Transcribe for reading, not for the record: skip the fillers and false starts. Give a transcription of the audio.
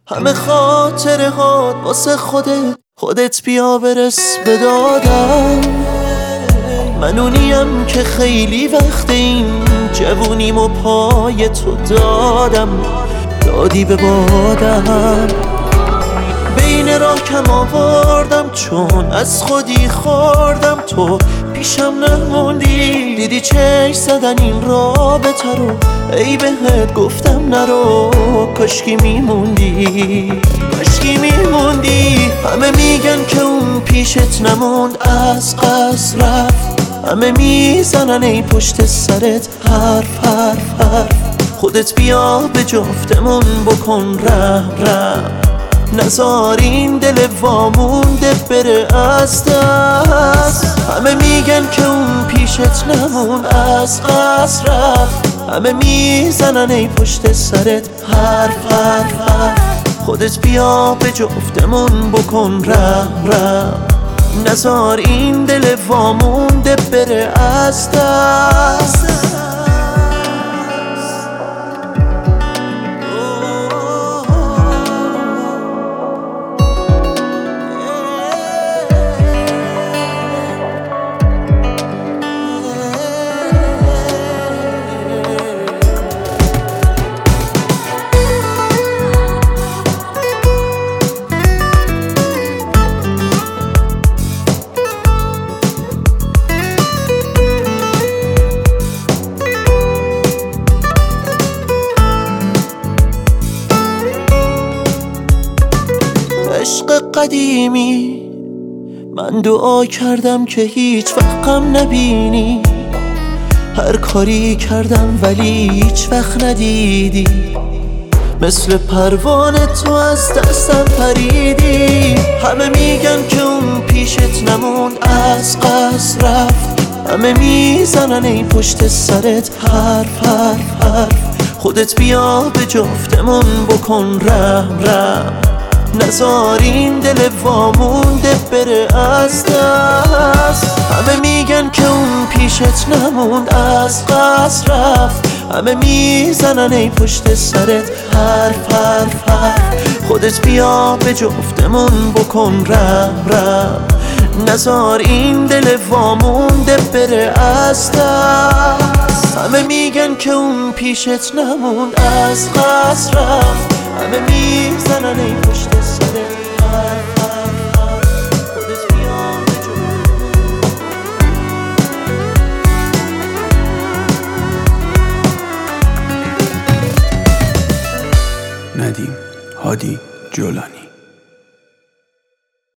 همه خاطره هات واسه خودت بیا برس به دادم. من اونیم که خیلی وقت این جوونیمو پای تو دادی به بادم. بین راه کم آوردم چون از خودی خوردم، تو پیشم نموندی. دیدی چشم زدن این رابطه رو، ای بهت گفتم نرو. کاشکی میموندی. همه میگن که اون پیشت نموند، از قصد رفت. همه میزنن ای پشت سرت حرف. خودت بیا به جفتمون بکن رحم. نزار این دل وامونده بره از دست. همه میگن که اون پیشت نمون، از قصد رفت. همه میزنن ای پشت سرت حرف. خودت بیا به جفتمون بکن رحم. نزار این دل وامونده بره از دست. عشق قدیمی من دعا کردم که هیچ وقت غم نبینی. هر کاری کردم ولی هیچ وقت ندیدی. مثل پروانه تو از دستم پریدی. همه میگن که اون پیشت نموند، از قصد رفت. همه میزنن ای پشت سرت حرف. خودت بیا به جفتمون بکن رحم. نزار این دل وامونده بره از دست. همه میگن که اون پیشت نموند، از قصد رفت. همه میزنن ای پشت سرت حرف. خودت بیا به جفتمون بکن رحم. نزار این دل وامونده بره از دست. همه میگن که اون پیشت نموند، از قصد رفت. همه میزنن ای پشت سرت حرف. خودت بیا به جفتمون. ندیم هادی جولانی.